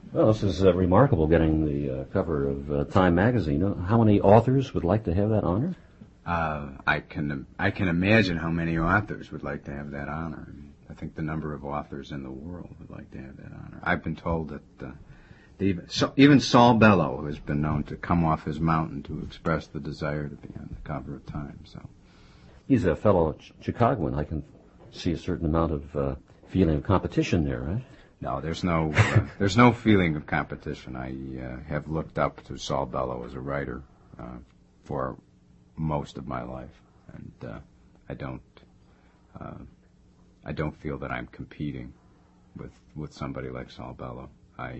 Well, this is remarkable, getting the cover of Time magazine. How many authors would like to have that honor? I can imagine how many authors would like to have that honor. I think the number of authors in the world would like to have that honor. I've been told that even Saul Bellow, who has been known to come off his mountain to express the desire to be on the cover of Time. So he's a fellow Chicagoan. I can see a certain amount of feeling of competition there, right? No, there's no feeling of competition. I have looked up to Saul Bellow as a writer for most of my life, and I don't feel that I'm competing with somebody like Saul Bellow.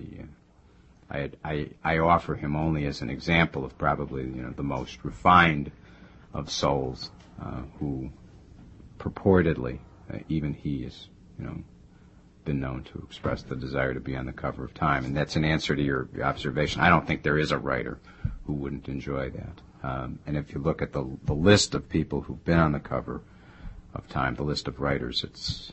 I offer him only as an example of probably the most refined of souls who purportedly even he is been known to express the desire to be on the cover of Time, and that's an answer to your observation. I don't think there is a writer who wouldn't enjoy that. And if you look at the list of people who've been on the cover of Time, the list of writers, it's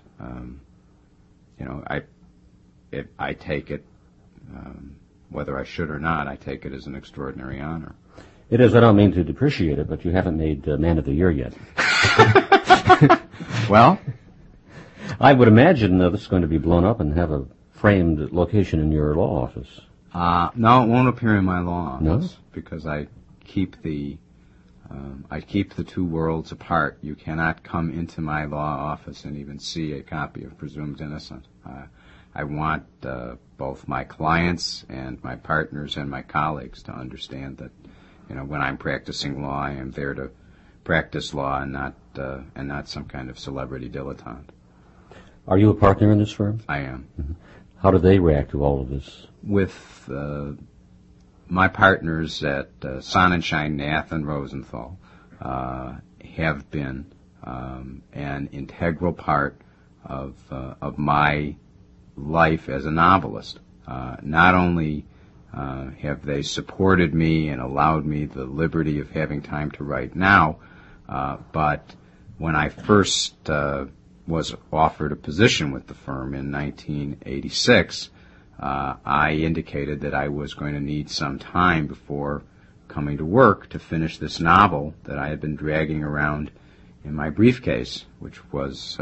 I take it, whether I should or not, I take it as an extraordinary honor. It is. I don't mean to depreciate it, but you haven't made Man of the Year yet. Well, I would imagine this is going to be blown up and have a framed location in your law office. No, it won't appear in my law office. No? Because I keep the two worlds apart. You cannot come into my law office and even see a copy of Presumed Innocent. I want both my clients and my partners and my colleagues to understand that, when I'm practicing law, I am there to practice law and not some kind of celebrity dilettante. Are you a partner in this firm? I am. Mm-hmm. How do they react to all of this? With my partners at Sonnenschein, Nath, and Rosenthal have been an integral part of my life as a novelist. Not only have they supported me and allowed me the liberty of having time to write now, but when I first was offered a position with the firm in 1986, I indicated that I was going to need some time before coming to work to finish this novel that I had been dragging around in my briefcase, which was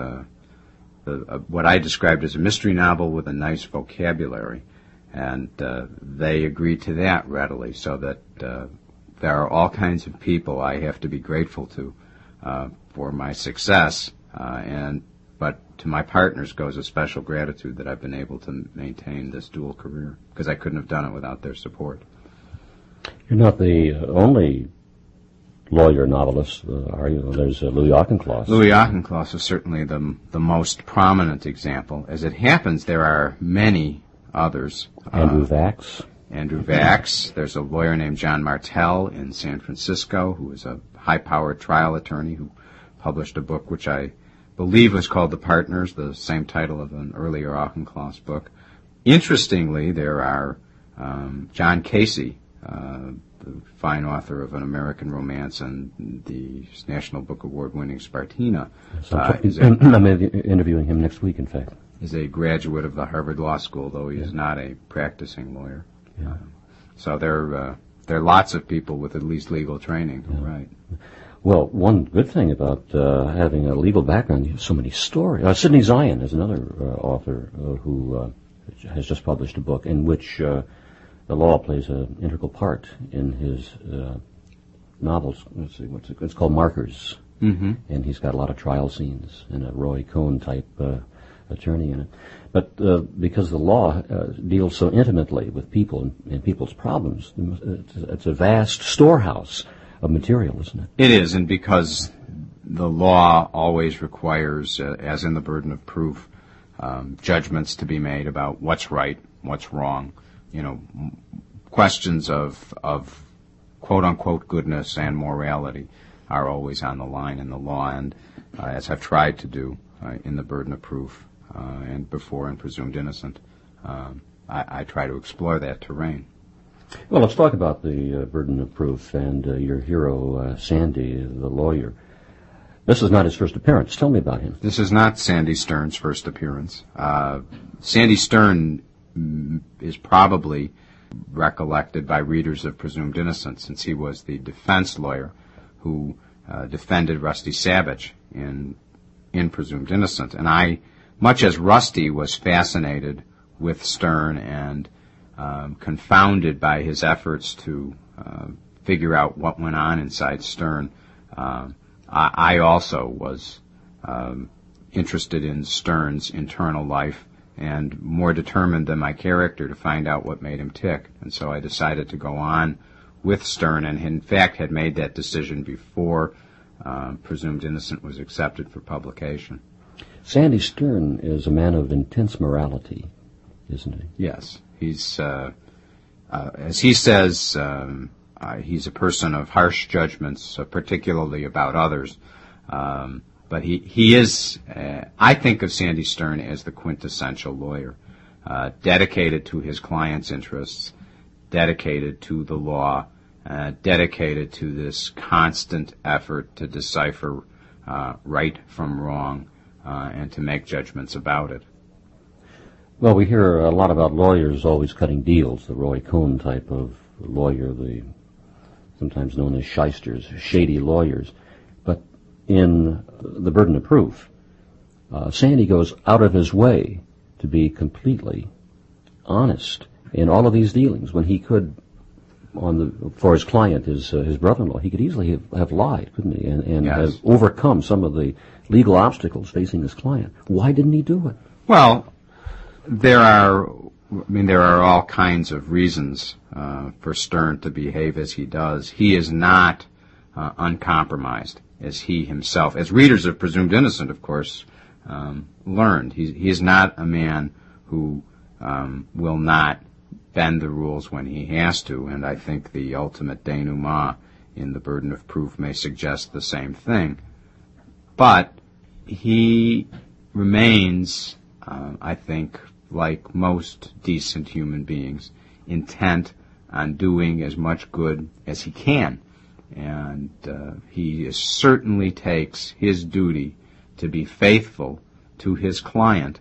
what I described as a mystery novel with a nice vocabulary. And they agreed to that readily, so that there are all kinds of people I have to be grateful to for my success, but to my partners goes a special gratitude that I've been able to maintain this dual career, because I couldn't have done it without their support. You're not the only lawyer novelist, are you? There's Louis Auchincloss. Louis Auchincloss is certainly the most prominent example. As it happens, there are many others. Andrew Vax. Andrew Vax. There's a lawyer named John Martel in San Francisco who is a high-powered trial attorney who published a book which I believe was called The Partners, the same title of an earlier Auchincloss book. Interestingly, there are John Casey, the fine author of An American Romance and the National Book Award-winning Spartina. I'm interviewing him next week, in fact. Is a graduate of the Harvard Law School, though he is not a practicing lawyer. Yeah. So there are lots of people with at least legal training who write. Well, one good thing about having a legal background, you have so many stories. Sidney Zion is another author who has just published a book in which the law plays an integral part in his novels. Let's see, it's called Markers. Mm-hmm. And he's got a lot of trial scenes and a Roy Cohn type attorney in it. But because the law deals so intimately with people and people's problems, it's a vast storehouse of material, isn't it? It is, and because the law always requires, as in the burden of proof, judgments to be made about what's right, what's wrong. Questions of quote-unquote goodness and morality are always on the line in the law, and as I've tried to do in the burden of proof and before in Presumed Innocent, I try to explore that terrain. Well, let's talk about the burden of proof and your hero, Sandy, the lawyer. This is not his first appearance. Tell me about him. This is not Sandy Stern's first appearance. Sandy Stern is probably recollected by readers of Presumed Innocent, since he was the defense lawyer who defended Rusty Savage in Presumed Innocent. And I, much as Rusty was fascinated with Stern and confounded by his efforts to figure out what went on inside Stern, I also was interested in Stern's internal life and more determined than my character to find out what made him tick. And so I decided to go on with Stern, and in fact had made that decision before Presumed Innocent was accepted for publication. Sandy Stern is a man of intense morality, isn't he? Yes. He's, as he says, he's a person of harsh judgments, particularly about others. But he is, I think of Sandy Stern as the quintessential lawyer, dedicated to his client's interests, dedicated to the law, dedicated to this constant effort to decipher right from wrong and to make judgments about it. Well, we hear a lot about lawyers always cutting deals, the Roy Cohn type of lawyer, the sometimes known as shysters, shady lawyers. But in The Burden of Proof, Sandy goes out of his way to be completely honest in all of these dealings when he could, for his client, his brother-in-law, he could easily have lied, couldn't he, and Yes. have overcome some of the legal obstacles facing his client. Why didn't he do it? Well, there are all kinds of reasons for Stern to behave as he does. He is not uncompromised, as he himself, as readers of Presumed Innocent, of course, learned. He is not a man who will not bend the rules when he has to, and I think the ultimate denouement in The Burden of Proof may suggest the same thing. But he remains, I think, like most decent human beings, intent on doing as much good as he can. And he certainly takes his duty to be faithful to his client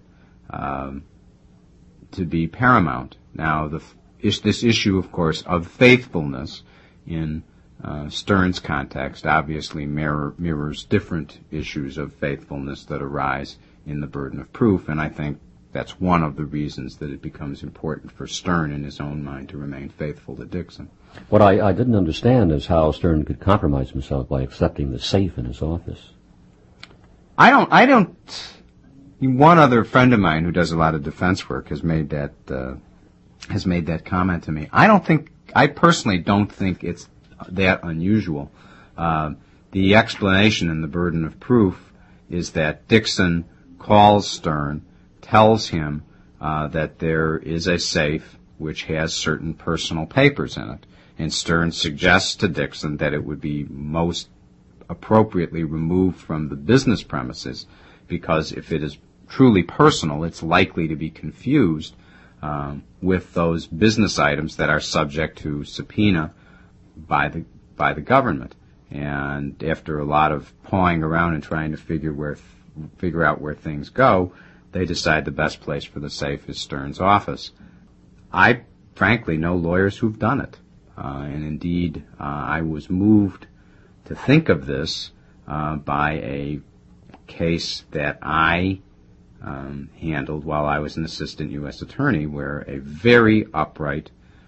to be paramount. Now, this issue, of course, of faithfulness in Stern's context obviously mirrors different issues of faithfulness that arise in The Burden of Proof, and I think that's one of the reasons that it becomes important for Stern in his own mind to remain faithful to Dixon. What I didn't understand is how Stern could compromise himself by accepting the safe in his office. I don't. One other friend of mine who does a lot of defense work has made that comment to me. I personally don't think it's that unusual. The explanation in The Burden of Proof is that Dixon calls Stern, tells him that there is a safe which has certain personal papers in it, and Stern suggests to Dixon that it would be most appropriately removed from the business premises, because if it is truly personal, it's likely to be confused with those business items that are subject to subpoena by the government. And after a lot of pawing around and trying to figure out where things go, they decide the best place for the safe is Stern's office. I frankly know lawyers who've done it, and indeed I was moved to think of this by a case that I handled while I was an assistant U.S. attorney, where a very upright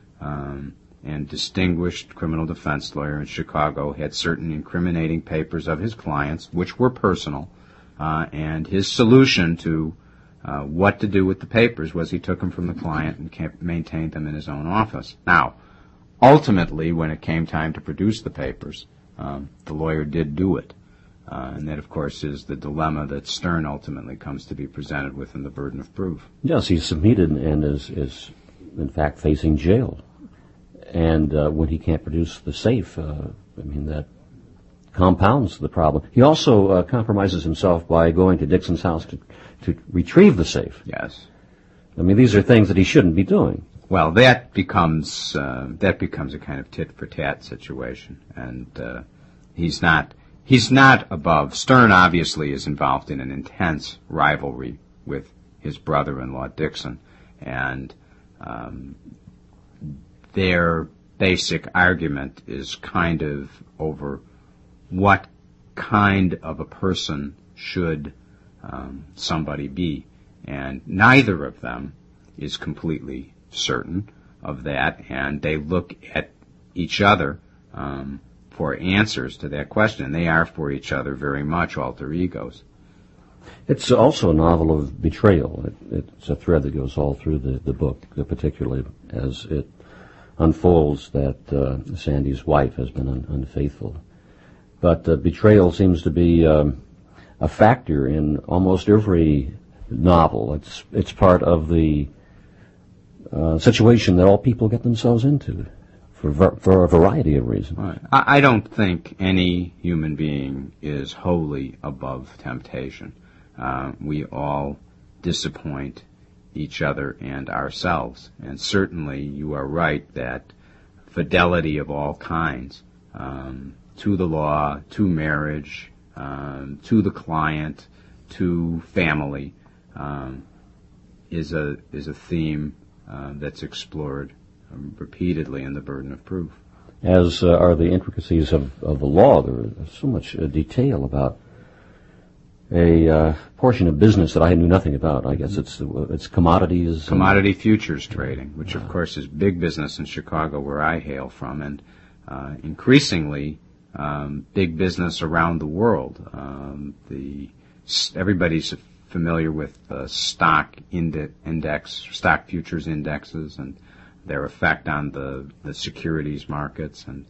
and distinguished criminal defense lawyer in Chicago had certain incriminating papers of his clients, which were personal, and his solution to what to do with the papers was he took them from the client and maintained them in his own office. Now, ultimately, when it came time to produce the papers, the lawyer did do it. And that, of course, is the dilemma that Stern ultimately comes to be presented with in The Burden of Proof. Yes, he's subpoenaed and is in fact facing jail. And when he can't produce the safe, that compounds the problem. He also compromises himself by going to Dixon's house to retrieve the safe. Yes. These are things that he shouldn't be doing. Well, that becomes a kind of tit-for-tat situation, and he's not above. Stern obviously is involved in an intense rivalry with his brother-in-law Dixon, and their basic argument is kind of over what kind of a person should somebody be. And neither of them is completely certain of that, and they look at each other for answers to that question. They are for each other very much alter egos. It's also a novel of betrayal. It's a thread that goes all through the book, particularly as it unfolds that Sandy's wife has been unfaithful. But betrayal seems to be a factor in almost every novel. It's part of the situation that all people get themselves into for a variety of reasons. Right. I don't think any human being is wholly above temptation. We all disappoint each other and ourselves. And certainly you are right that fidelity of all kinds, to the law, to marriage, to the client, to family, is a theme that's explored repeatedly in The Burden of Proof. As are the intricacies of the law. There is so much detail about a portion of business that I knew nothing about. I guess it's commodities. Commodity futures trading, which of course is big business in Chicago, where I hail from, and increasingly big business around the world. Everybody's familiar with stock futures indexes and their effect on the securities markets, and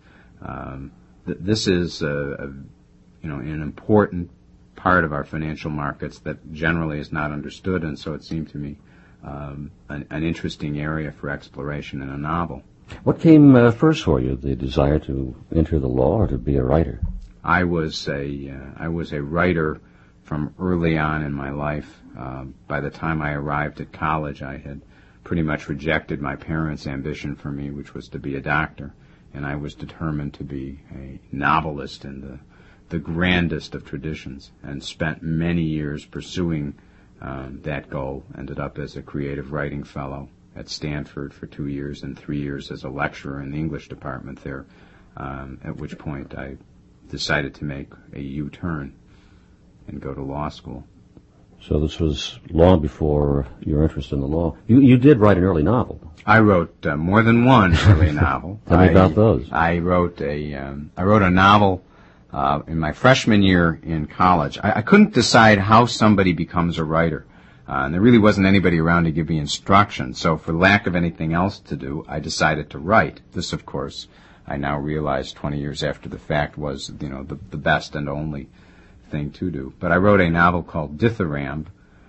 this is an important part of our financial markets that generally is not understood, and so it seemed to me an interesting area for exploration in a novel. What came first for you, the desire to enter the law or to be a writer? I was a writer from early on in my life. By the time I arrived at college, I had pretty much rejected my parents' ambition for me, which was to be a doctor, and I was determined to be a novelist in the grandest of traditions, and spent many years pursuing that goal. Ended up as a creative writing fellow at Stanford for 2 years and 3 years as a lecturer in the English department there, at which point I decided to make a U-turn and go to law school. So this was long before your interest in the law. You did write an early novel. I wrote more than one early novel. Tell me about those. I wrote a novel in my freshman year in college. I couldn't decide how somebody becomes a writer. And there really wasn't anybody around to give me instruction. So for lack of anything else to do, I decided to write. This, of course, I now realize 20 years after the fact was, the best and only thing to do. But I wrote a novel called Dithyramb.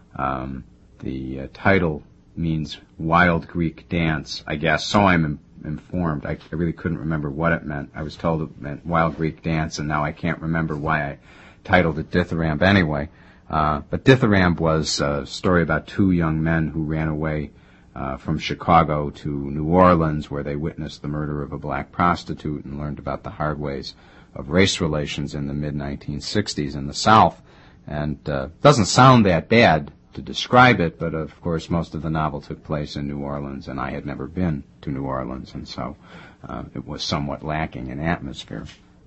The title means wild Greek dance, I guess. So I'm informed. I really couldn't remember what it meant. I was told it meant wild Greek dance, and now I can't remember why I titled it Dithyramb anyway. But Dithyramb was a story about two young men who ran away from Chicago to New Orleans, where they witnessed the murder of a black prostitute and learned about the hard ways of race relations in the mid-1960s in the South. And doesn't sound that bad to describe it, but of course most of the novel took place in New Orleans, and I had never been to New Orleans, and so it was somewhat lacking in atmosphere.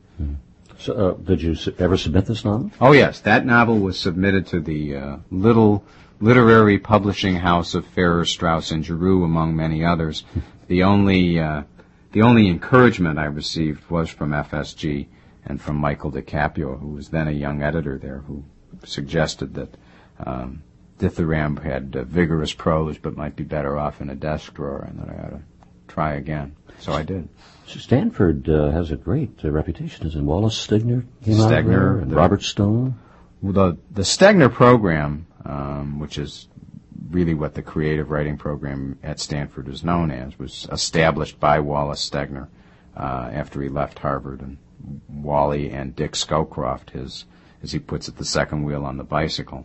So, did you ever submit this novel? Oh, yes. That novel was submitted to the little literary publishing house of Farrar, Straus and Giroux, among many others. The only encouragement I received was from FSG and from Michael DiCaprio, who was then a young editor there, who suggested that Dithyramb had vigorous prose but might be better off in a desk drawer, and that I ought to try again. So I did. Stanford has a great reputation, isn't it? Wallace Stegner came out there, and Robert Stone. The Stegner program, which is really what the creative writing program at Stanford is known as, was established by Wallace Stegner after he left Harvard, and Wally and Dick Scowcroft, his, as he puts it, the second wheel on the bicycle.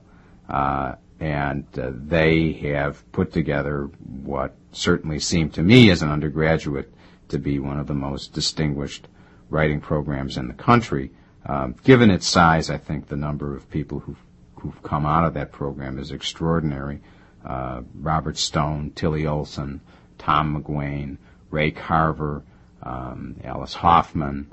And they have put together what certainly seemed to me as an undergraduate to be one of the most distinguished writing programs in the country. Given its size, I think the number of people who've come out of that program is extraordinary. Robert Stone, Tilly Olson, Tom McGuane, Ray Carver, Alice Hoffman,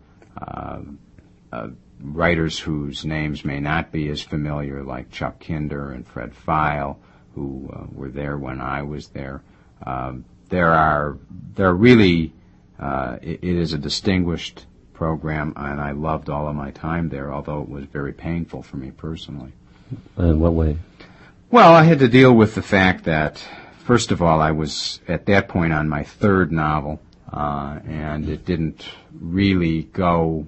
writers whose names may not be as familiar, like Chuck Kinder and Fred Feil, who were there when I was there. There are really, it is a distinguished program, and I loved all of my time there, although it was very painful for me personally. In what way? Well, I had to deal with the fact that, first of all, I was at that point on my third novel, and it didn't really go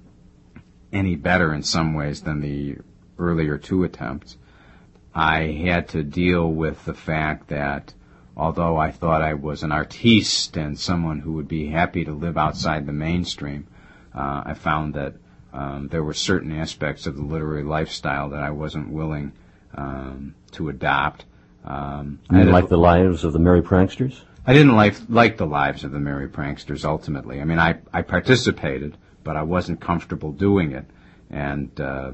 any better in some ways than the earlier two attempts. I had to deal with the fact that although I thought I was an artiste and someone who would be happy to live outside the mainstream, I found that there were certain aspects of the literary lifestyle that I wasn't willing to adopt. You didn't like the lives of the merry pranksters? I didn't like the lives of the merry pranksters, ultimately. I mean, I participated, but I wasn't comfortable doing it. And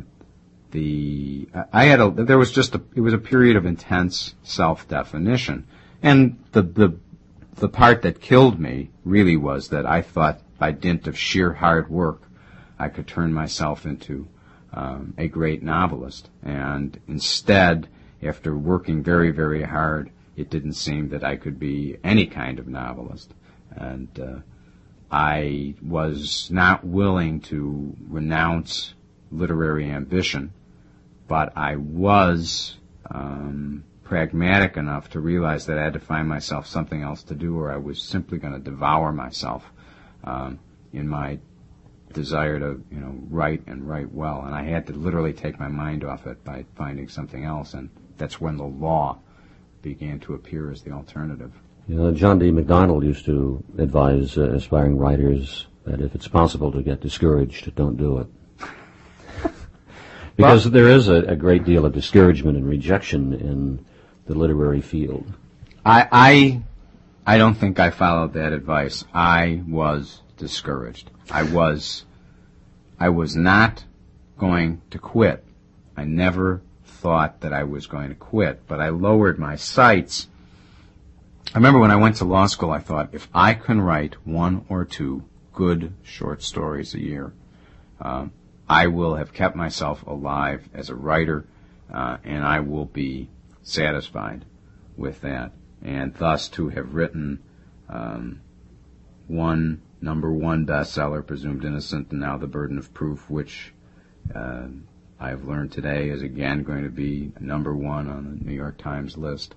it was a period of intense self-definition. And the part that killed me really was that I thought by dint of sheer hard work I could turn myself into a great novelist. And instead, after working very, very hard, it didn't seem that I could be any kind of novelist. And I was not willing to renounce literary ambition, but I was pragmatic enough to realize that I had to find myself something else to do, or I was simply going to devour myself in my desire to, write and write well. And I had to literally take my mind off it by finding something else, and that's when the law began to appear as the alternative. John D. MacDonald used to advise aspiring writers that if it's possible to get discouraged, don't do it. Because there is a great deal of discouragement and rejection in the literary field. I don't think I followed that advice. I was discouraged. I was not going to quit. I never thought that I was going to quit, but I lowered my sights. I remember when I went to law school, I thought, if I can write one or two good short stories a year, I will have kept myself alive as a writer, and I will be satisfied with that. And thus to have written one number one bestseller, Presumed Innocent, and now The Burden of Proof, which I have learned today is again going to be number one on the New York Times list,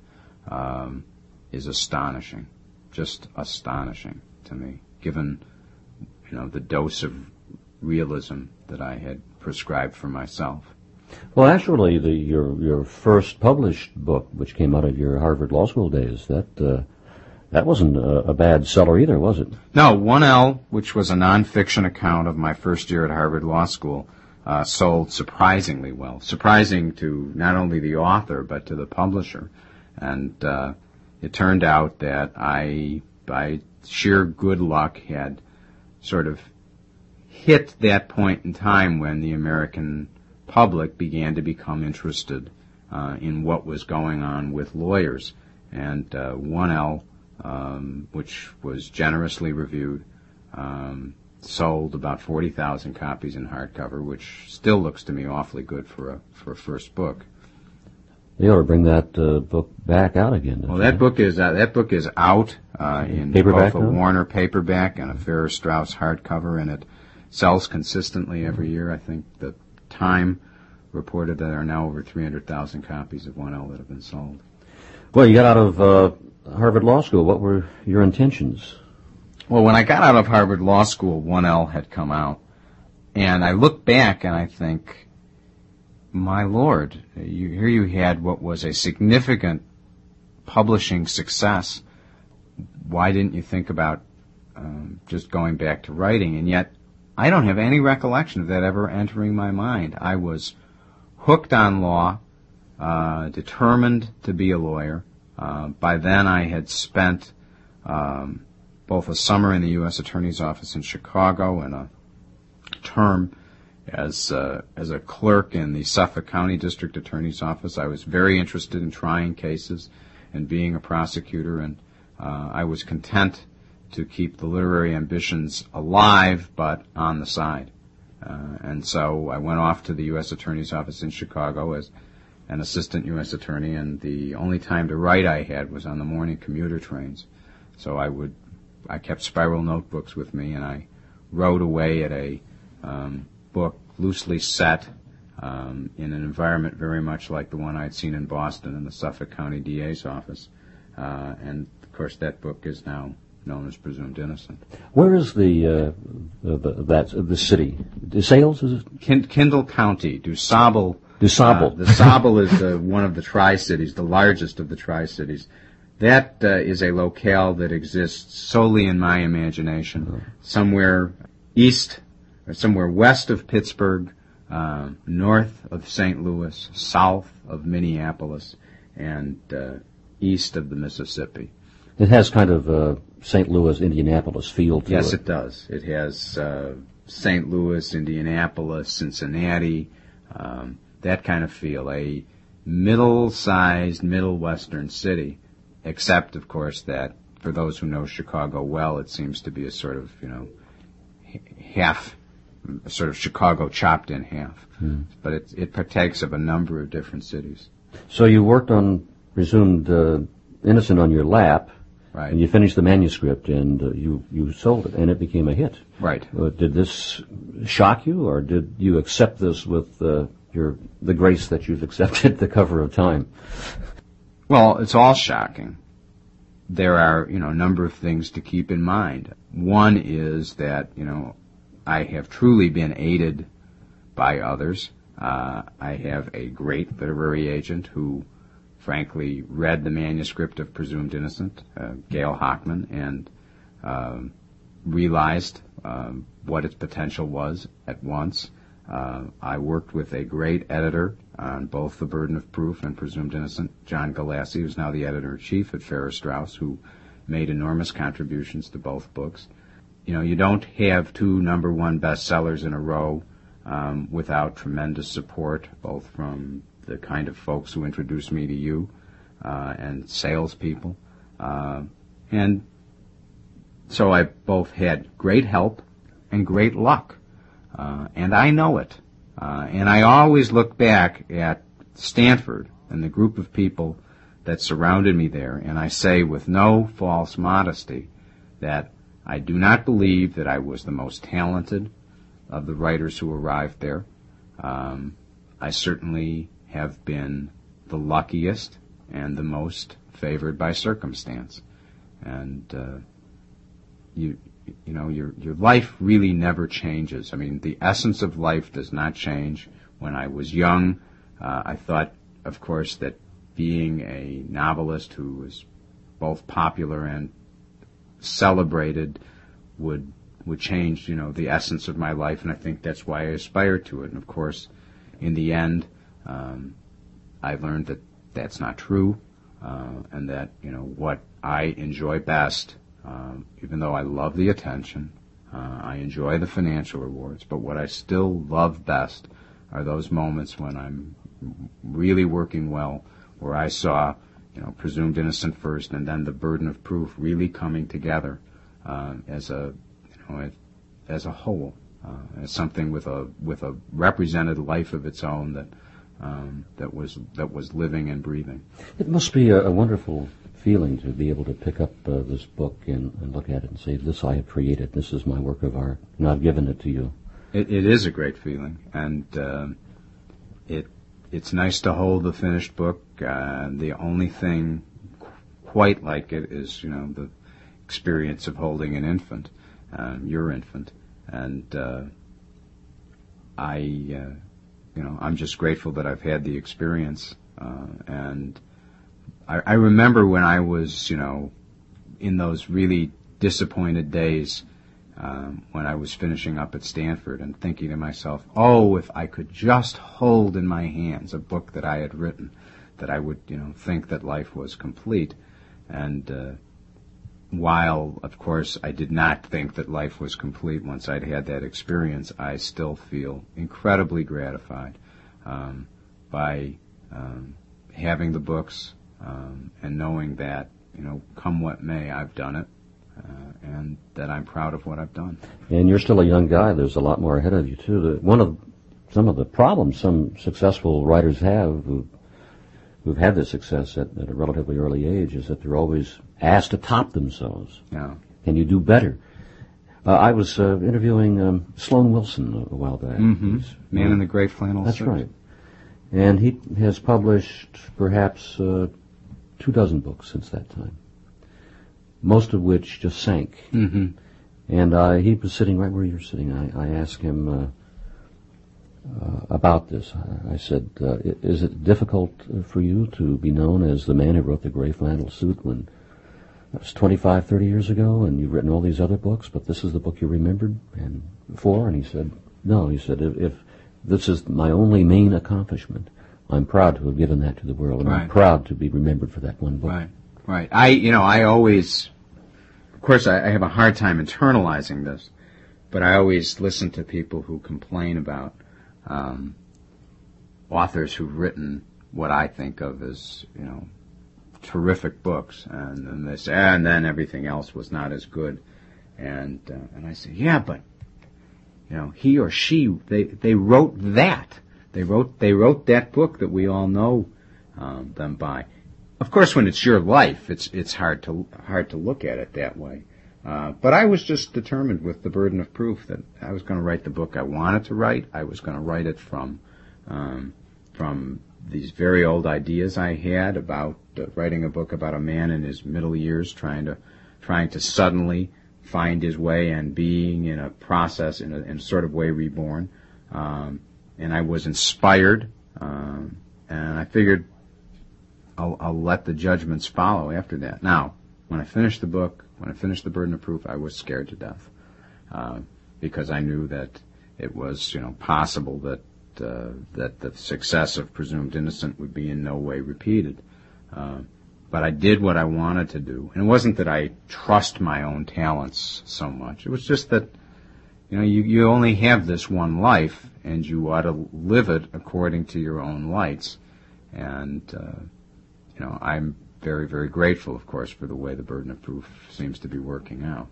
is astonishing, just astonishing to me, given the dose of realism that I had prescribed for myself. Well, actually, your first published book, which came out of your Harvard Law School days, that wasn't a bad seller either, was it? No, 1L, which was a nonfiction account of my first year at Harvard Law School, sold surprisingly well. Surprising to not only the author, but to the publisher. And it turned out that I, by sheer good luck, had sort of hit that point in time when the American public began to become interested in what was going on with lawyers. And 1L, which was generously reviewed, sold about 40,000 copies in hardcover, which still looks to me awfully good for a first book. They ought to bring that book back out again. Well, that book is out in paperback both a Warner paperback and a Farrar Straus hardcover, and it sells consistently every year. I think the Time reported that there are now over 300,000 copies of 1L that have been sold. Well, you got out of Harvard Law School. What were your intentions? Well, when I got out of Harvard Law School, 1L had come out, and I look back and I think, my Lord, here you had what was a significant publishing success. Why didn't you think about just going back to writing? And yet, I don't have any recollection of that ever entering my mind. I was hooked on law, determined to be a lawyer. By then, I had spent both a summer in the U.S. Attorney's Office in Chicago and a term as a clerk in the Suffolk County District Attorney's Office. I was very interested in trying cases and being a prosecutor, and I was content to keep the literary ambitions alive, but on the side. And so I went off to the U.S. Attorney's Office in Chicago as an assistant U.S. attorney, and the only time to write I had was on the morning commuter trains. So I kept spiral notebooks with me, and I wrote away at a book loosely set in an environment very much like the one I'd seen in Boston in the Suffolk County DA's office. And, of course, that book is now known as Presumed Innocent. Where is the city? DeSales, is it? Kendall County, DuSable. DuSable. DuSable is one of the Tri-Cities, the largest of the Tri-Cities. That is a locale that exists solely in my imagination, somewhere east or somewhere west of Pittsburgh, north of St. Louis, south of Minneapolis, and east of the Mississippi. It has kind of a St. Louis, Indianapolis feel to it. Yes, it does. It has St. Louis, Indianapolis, Cincinnati, that kind of feel. A middle-sized, middle western city, except, of course, that for those who know Chicago well, it seems to be a sort of, half, sort of Chicago chopped in half. But it partakes of a number of different cities. So you worked on Presumed Innocent on your lap, right? And you finished the manuscript, and you sold it, and it became a hit. Right. Did this shock you, or did you accept this with the grace that you've accepted the cover of Time? Well, it's all shocking. There are, a number of things to keep in mind. One is that, I have truly been aided by others. I have a great literary agent who, frankly, read the manuscript of Presumed Innocent, Gail Hockman, and realized what its potential was at once. I worked with a great editor on both The Burden of Proof and Presumed Innocent, John Galassi, who's now the editor-in-chief at Farrar Straus, who made enormous contributions to both books. You don't have two number one bestsellers in a row without tremendous support, both from the kind of folks who introduced me to you and salespeople. And so I both had great help and great luck. And I know it. And I always look back at Stanford and the group of people that surrounded me there, and I say with no false modesty that I do not believe that I was the most talented of the writers who arrived there. I certainly have been the luckiest and the most favored by circumstance. And your life really never changes. I mean, the essence of life does not change. When I was young, I thought, of course, that being a novelist who was both popular and celebrated would change, the essence of my life, and I think that's why I aspire to it. And of course, in the end, I learned that that's not true, and that, what I enjoy best, even though I love the attention, I enjoy the financial rewards, but what I still love best are those moments when I'm really working well, where I saw, Presumed Innocent first, and then The Burden of Proof really coming together as a whole, as something with a represented life of its own that was living and breathing. It must be a wonderful feeling to be able to pick up this book and look at it and say, "This I have created. This is my work of art, and I've given it to you." It is a great feeling, and it's nice to hold the finished book. The only thing quite like it is, the experience of holding an infant, your infant, and I'm just grateful that I've had the experience. And I remember when I was, in those really disappointed days, when I was finishing up at Stanford and thinking to myself, oh, if I could just hold in my hands a book that I had written, that I would, think that life was complete. And while, of course, I did not think that life was complete once I'd had that experience, I still feel incredibly gratified by having the books and knowing that, come what may, I've done it, and that I'm proud of what I've done. And you're still a young guy. There's a lot more ahead of you, too. Some of the problems some successful writers have who've had this success at a relatively early age is that they're always asked to top themselves. Yeah. Can you do better? I was interviewing Sloan Wilson a while back. Mm-hmm. Man in the Gray Flannel That's Suit. right. And he has published perhaps 24 books since that time, most of which just sank. Mm-hmm. And he was sitting right where you're sitting. I asked him about this. I said, is it difficult for you to be known as the man who wrote the Gray Flannel Suit when that was 25, 30 years ago, and you've written all these other books, but this is the book you remembered for? And he said, no. He said, if this is my only main accomplishment, I'm proud to have given that to the world, and I'm proud to be remembered for that one book. Right. I always, of course, I have a hard time internalizing this, but I always listen to people who complain about authors who've written what I think of as, terrific books, and they say, and then everything else was not as good, and I say, yeah, but he or she, they wrote that. They wrote that book that we all know them by. Of course, when it's your life, it's hard to look at it that way. But I was just determined with The Burden of Proof that I was going to write the book I wanted to write. I was going to write it from these very old ideas I had about writing a book about a man in his middle years trying to suddenly find his way and being in a process in a sort of way reborn. And I was inspired, and I figured I'll let the judgments follow after that. Now, when I finished the book, when I finished The Burden of Proof, I was scared to death, because I knew that it was, possible that the success of Presumed Innocent would be in no way repeated. But I did what I wanted to do. And it wasn't that I trust my own talents so much. It was just that, you only have this one life, and you ought to live it according to your own lights. And, I'm very, very grateful, of course, for the way The Burden of Proof seems to be working out.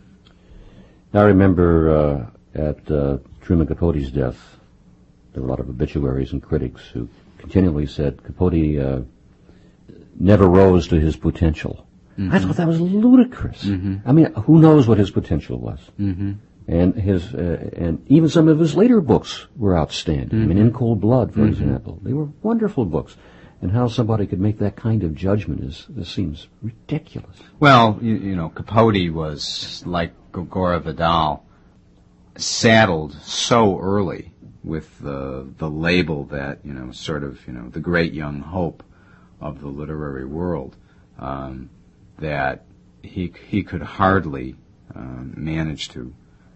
I remember at Truman Capote's death, there were a lot of obituaries and critics who continually said Capote never rose to his potential. Mm-hmm. I thought that was ludicrous. Mm-hmm. I mean, who knows what his potential was? Mm-hmm. And and even some of his later books were outstanding. Mm-hmm. I mean, In Cold Blood, for example, they were wonderful books. And how somebody could make that kind of judgment seems ridiculous. Well, Capote was, like Gogora Vidal, saddled so early with the label that, the great young hope of the literary world, that he could hardly manage to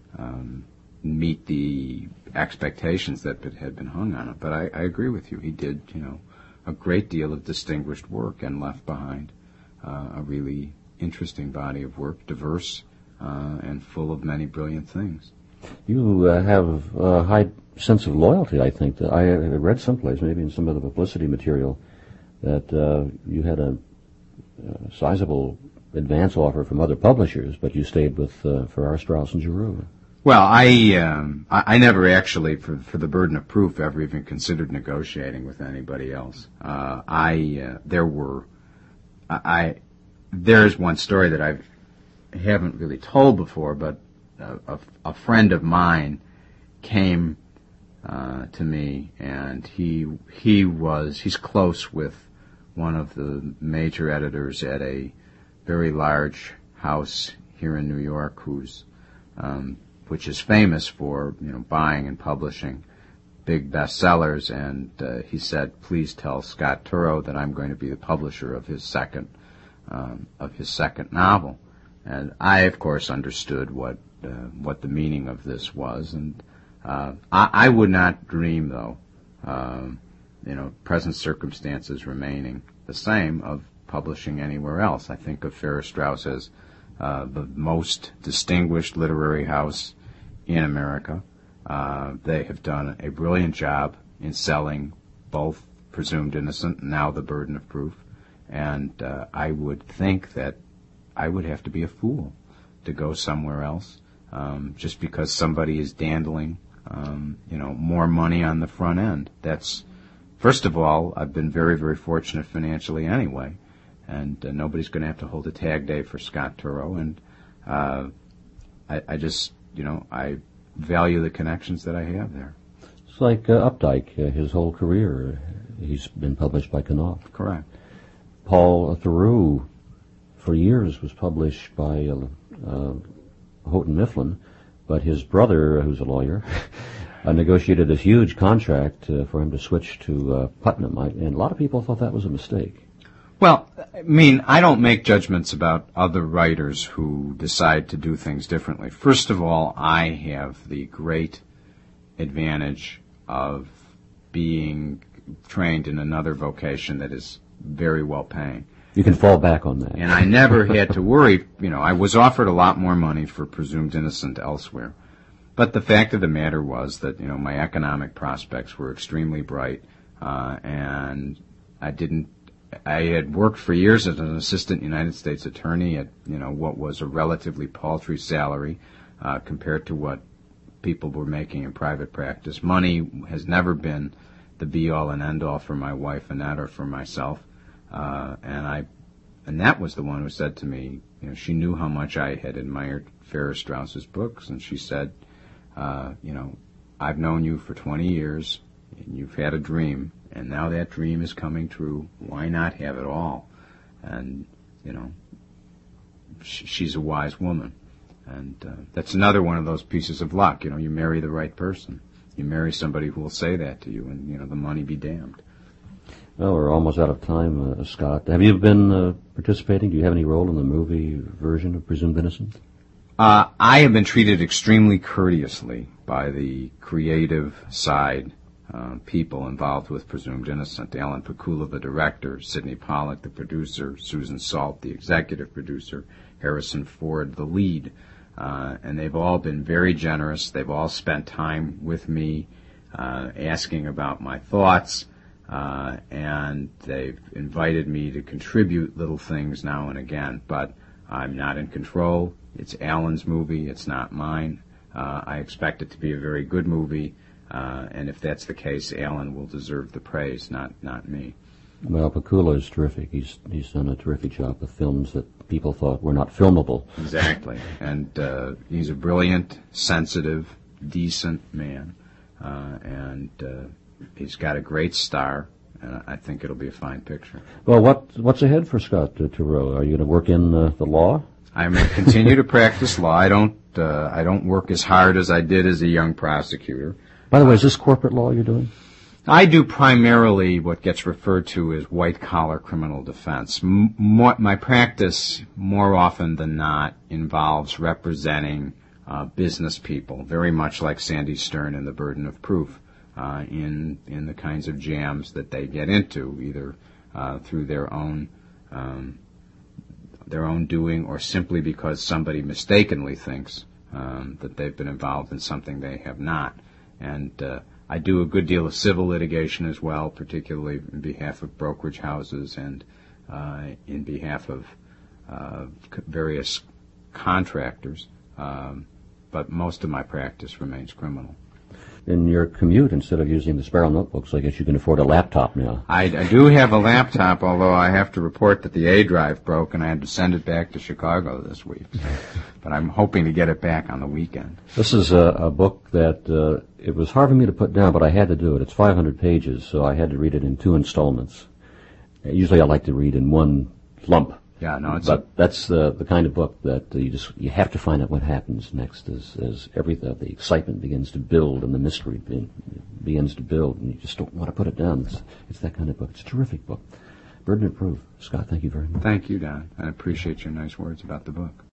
meet the expectations that had been hung on it. But I agree with you. He did, a great deal of distinguished work and left behind a really interesting body of work, diverse and full of many brilliant things. You have a high sense of loyalty, I think. I read someplace, maybe in some of the publicity material, that you had a sizable advance offer from other publishers, but you stayed with Farrar, Straus and Giroux. Well, I never actually, for The Burden of Proof, ever even considered negotiating with anybody else. There's one story that I haven't really told before, but a friend of mine came to me, and he's close with one of the major editors at a very large house here in New York, which is famous for buying and publishing big bestsellers, and he said, "Please tell Scott Turow that I'm going to be the publisher of his second novel." And I, of course, understood what the meaning of this was, and I would not dream, though, present circumstances remaining the same, of publishing anywhere else. I think of Farrar, Straus as the most distinguished literary house in America. They have done a brilliant job in selling both Presumed Innocent and now The Burden of Proof, And I would think that I would have to be a fool to go somewhere else just because somebody is dandling, more money on the front end. That's, first of all, I've been very, very fortunate financially anyway, and nobody's going to have to hold a tag day for Scott Turow. And I just, I value the connections that I have there. It's like Updike, his whole career, he's been published by Knopf. Correct. Paul Theroux, for years, was published by Houghton Mifflin, but his brother, who's a lawyer, negotiated this huge contract for him to switch to Putnam, and a lot of people thought that was a mistake. Well, I don't make judgments about other writers who decide to do things differently. First of all, I have the great advantage of being trained in another vocation that is very well paying. You can fall back on that. And I never had to worry. I was offered a lot more money for Presumed Innocent elsewhere. But the fact of the matter was that, my economic prospects were extremely bright, and I had worked for years as an assistant United States attorney at, what was a relatively paltry salary compared to what people were making in private practice. Money has never been the be-all and end-all for my wife Annette or for myself. And that was the one who said to me, she knew how much I had admired Farrar Straus's books, and she said, I've known you for 20 years, and you've had a dream, and now that dream is coming true. Why not have it all? And, she's a wise woman. And that's another one of those pieces of luck. You marry the right person. You marry somebody who will say that to you, and, the money be damned. Well, we're almost out of time, Scott. Have you been participating? Do you have any role in the movie version of Presumed Innocent? I have been treated extremely courteously by the creative side people involved with Presumed Innocent. Alan Pakula, the director, Sidney Pollack, the producer, Susan Salt, the executive producer, Harrison Ford, the lead. And they've all been very generous. They've all spent time with me asking about my thoughts. And they've invited me to contribute little things now and again, but I'm not in control. It's Alan's movie. It's not mine. I expect it to be a very good movie, and if that's the case, Alan will deserve the praise, not me. Well, Pakula is terrific. He's done a terrific job with films that people thought were not filmable. Exactly, and he's a brilliant, sensitive, decent man, and he's got a great star, and I think it'll be a fine picture. Well, what's ahead for Scott Turow? Are you going to work in the law? I'm going to continue to practice law. I don't work as hard as I did as a young prosecutor. By the way, is this corporate law you're doing? I do primarily what gets referred to as white-collar criminal defense. My practice, more often than not, involves representing business people, very much like Sandy Stern and the Burden of Proof. In the kinds of jams that they get into, either through their own doing or simply because somebody mistakenly thinks that they've been involved in something they have not. And I do a good deal of civil litigation as well, particularly in behalf of brokerage houses and in behalf of various contractors. But most of my practice remains criminal. In your commute, instead of using the Sparrow notebooks, I guess you can afford a laptop now. I do have a laptop, although I have to report that the A drive broke and I had to send it back to Chicago this week. But I'm hoping to get it back on the weekend. This is a book that it was hard for me to put down, but I had to do it. It's 500 pages, so I had to read it in 2 installments. Usually I like to read in one lump. Yeah, no, that's the kind of book that you have to find out what happens next as the excitement begins to build and the mystery begins to build, and you just don't want to put it down. It's that kind of book. It's a terrific book. Burden of Proof. Scott, thank you very much. Thank you, Don. I appreciate your nice words about the book.